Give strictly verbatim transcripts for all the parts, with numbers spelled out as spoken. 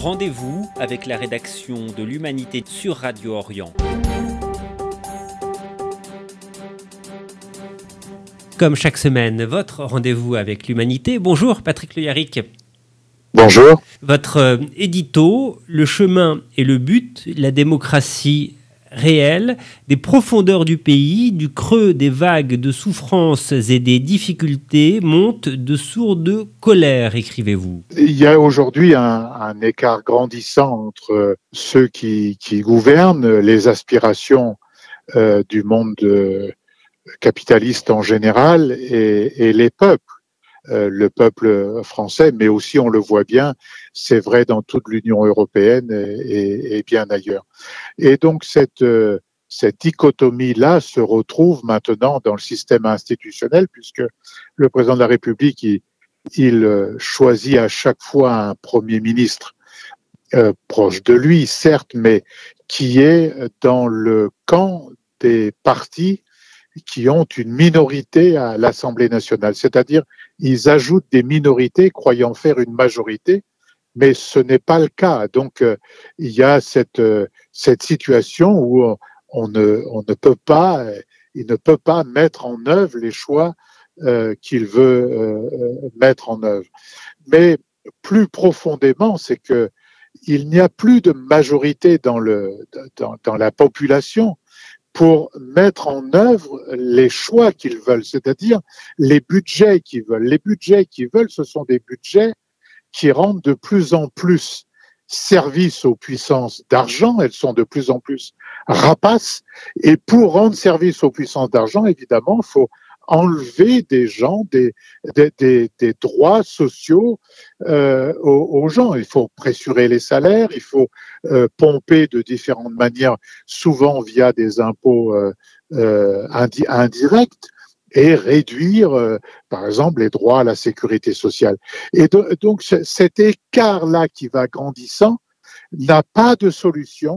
Rendez-vous avec la rédaction de l'Humanité sur Radio Orient. Comme chaque semaine, votre rendez-vous avec l'Humanité. Bonjour Patrick Le Yarrick. Bonjour. Votre euh, édito, Le chemin et le but, la démocratie réelle, des profondeurs du pays, du creux des vagues de souffrances et des difficultés, montent de sourdes colères, écrivez-vous. Il y a aujourd'hui un, un écart grandissant entre ceux qui, qui gouvernent, les aspirations euh, du monde euh, capitaliste en général et, et les peuples. Euh, le peuple français, mais aussi, on le voit bien, c'est vrai dans toute l'Union européenne et, et, et bien ailleurs. Et donc, cette, euh, cette dichotomie-là se retrouve maintenant dans le système institutionnel, puisque le président de la République, il, il choisit à chaque fois un Premier ministre euh, proche de lui, certes, mais qui est dans le camp des partis qui ont une minorité à l'Assemblée nationale, c'est-à-dire ils ajoutent des minorités croyant faire une majorité, mais ce n'est pas le cas. Donc euh, il y a cette euh, cette situation où on, on ne on ne peut pas euh, il ne peut pas mettre en œuvre les choix euh, qu'il veut euh, mettre en œuvre. Mais plus profondément, c'est que il n'y a plus de majorité dans le dans, dans la population pour mettre en œuvre les choix qu'ils veulent, c'est-à-dire les budgets qu'ils veulent. Les budgets qu'ils veulent, ce sont des budgets qui rendent de plus en plus service aux puissances d'argent, elles sont de plus en plus rapaces, et pour rendre service aux puissances d'argent, évidemment, il faut enlever des gens, des, des, des, des droits sociaux euh, aux, aux gens. Il faut pressurer les salaires, il faut euh, pomper de différentes manières, souvent via des impôts euh, euh, indi- indirects, et réduire, euh, par exemple, les droits à la sécurité sociale. Et do- donc, c- cet écart-là qui va grandissant n'a pas de solution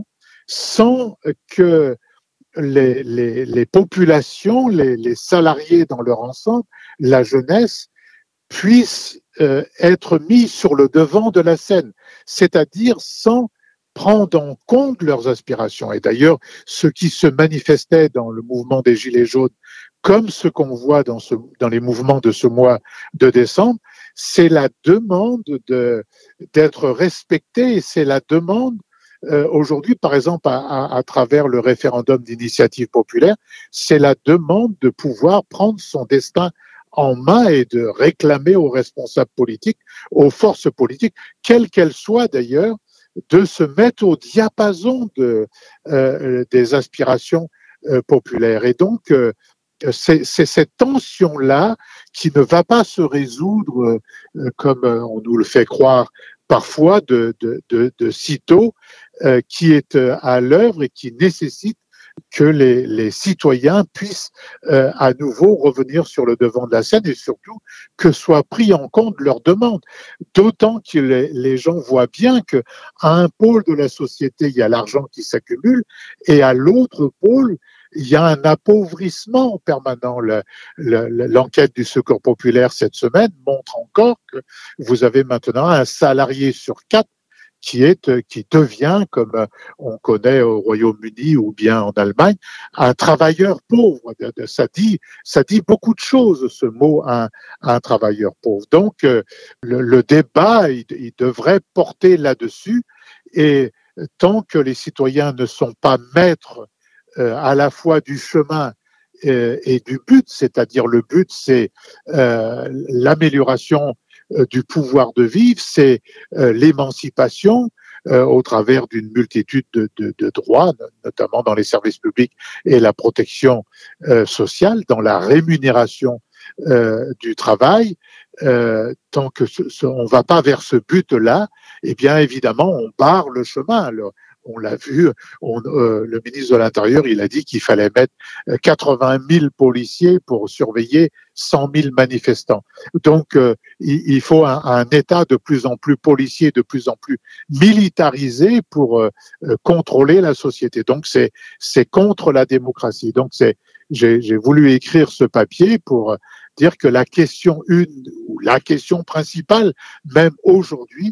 sans que les, les, les populations, les, les salariés dans leur ensemble, la jeunesse, puissent euh, être mis sur le devant de la scène, c'est-à-dire sans prendre en compte leurs aspirations. Et d'ailleurs, ce qui se manifestait dans le mouvement des Gilets jaunes, comme ce qu'on voit dans, ce, dans les mouvements de ce mois de décembre, c'est la demande de, d'être respecté, c'est la demande euh, aujourd'hui, par exemple, à, à, à travers le référendum d'initiative populaire, c'est la demande de pouvoir prendre son destin en main et de réclamer aux responsables politiques, aux forces politiques, quelles qu'elles soient d'ailleurs, de se mettre au diapason de, euh, des aspirations euh, populaires. Et donc, euh, c'est, c'est cette tension-là qui ne va pas se résoudre euh, comme on nous le fait croire parfois de, de, de, de sitôt, euh, qui est à l'œuvre et qui nécessite que les, les citoyens puissent euh, à nouveau revenir sur le devant de la scène et surtout que soient pris en compte leurs demandes. D'autant que les, les gens voient bien qu'à un pôle de la société, il y a l'argent qui s'accumule et à l'autre pôle, il y a un appauvrissement permanent. Le, le, l'enquête du Secours populaire cette semaine montre encore que vous avez maintenant un salarié sur quatre qui est, qui devient, comme on connaît au Royaume-Uni ou bien en Allemagne, un travailleur pauvre. Ça dit, ça dit beaucoup de choses, ce mot, un, un travailleur pauvre. Donc, le, le débat, il, il devrait porter là-dessus. Et tant que les citoyens ne sont pas maîtres euh, à la fois du chemin euh, et du but, c'est-à-dire le but, c'est euh, l'amélioration du pouvoir de vivre, c'est euh, l'émancipation euh, au travers d'une multitude de, de, de droits, notamment dans les services publics et la protection euh, sociale, dans la rémunération euh, du travail. Euh, tant que ce, ce, on ne va pas vers ce but-là, eh bien évidemment, on barre le chemin. Alors, on l'a vu, on, euh, le ministre de l'Intérieur, il a dit qu'il fallait mettre quatre-vingt mille policiers pour surveiller cent mille manifestants. Donc, euh, il, il faut un, un État de plus en plus policier, de plus en plus militarisé pour euh, contrôler la société. Donc, c'est, c'est contre la démocratie. Donc, c'est, j'ai, j'ai voulu écrire ce papier pour dire que la question une, ou la question principale, même aujourd'hui,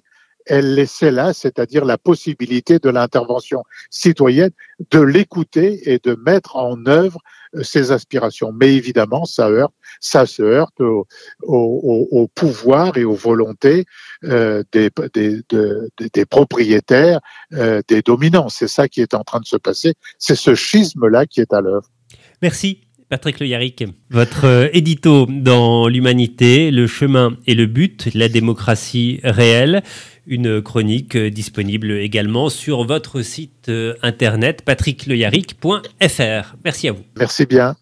elle laissait là, c'est-à-dire la possibilité de l'intervention citoyenne, de l'écouter et de mettre en œuvre ses aspirations. Mais évidemment, ça heurte, ça se heurte au, au, au pouvoir et aux volontés euh, des, des, de, des propriétaires, euh, des dominants. C'est ça qui est en train de se passer. C'est ce schisme-là qui est à l'œuvre. Merci. Patrick Le Yarrick, votre euh, édito dans l'Humanité, le chemin et le but, la démocratie réelle, une chronique euh, disponible également sur votre site euh, internet patrick le yarrick point f r. Merci à vous. Merci bien.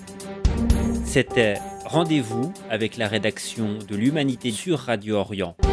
C'était Rendez-vous avec la rédaction de l'Humanité sur Radio Orient.